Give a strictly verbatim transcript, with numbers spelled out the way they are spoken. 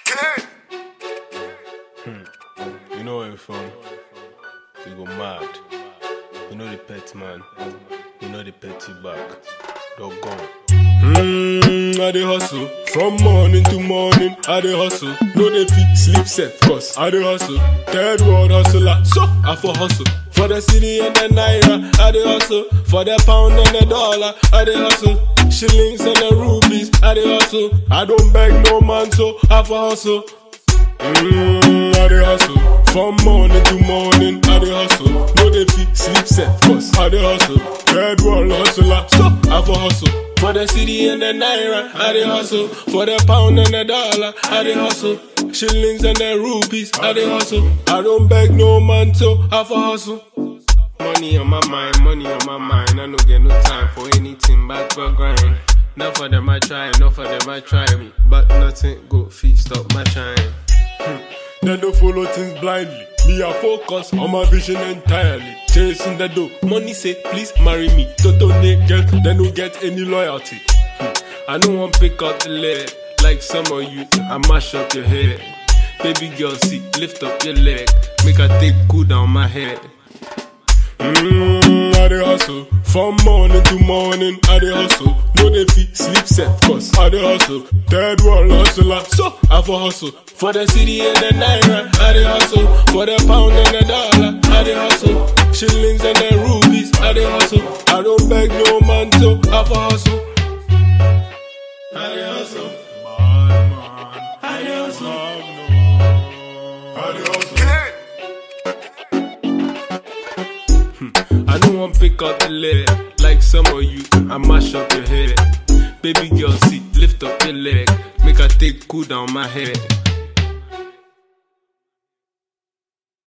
Hmm. You know where you're from? You go mad. You know the pet man. You know the petty back. You're gone. Mmm, I dey hustle. From morning to morning, I dey hustle. No dey fit sleep safe, cause I dey hustle. Third world hustler, so I for hustle. For the city and the naira, I dey hustle. For the pound and the dollar, I dey hustle. Shillings and the rupees, I dey hustle. I don't beg no man, so I for hustle. Mmm, I dey hustle. From morning to morning, I dey hustle. No dey fit sleep safe, cause I dey hustle. Third world hustler, so I for hustle. For the city and the naira, I dey hustle. For the pound and the dollar, I dey hustle. Shillings and the rupees, I dey hustle. I don't beg no man, so I for hustle. Money on my mind, money on my mind. I no get no time for anything but for grind. Not for them I try, not for them I try me, but nothing go feet stop my shine. They don't follow things blindly. Me I focus on my vision entirely. Chasing the dough, money say please marry me. Toto naked, they don't get any loyalty. I don't want pick up the leg like some of you. I mash up your head. Baby girl, see, lift up your leg. Make I take cool down my head. Mmm, I dey hustle. From morning to morning, I dey hustle. No dey fit sleep safe, cause I dey hustle. Third world hustler, so I for hustle. For the city and the naira, I dey hustle. For the pound and the dollar, I dey hustle. Shillings and the rupees, I dey hustle. I don't beg no man, so I for hustle. I dey hustle. Man, man. I dey hustle. I dey hustle. I don't want pick up the leg like some of you. I mash up your head. Baby girl, see, lift up your leg. Make I take cool down my head.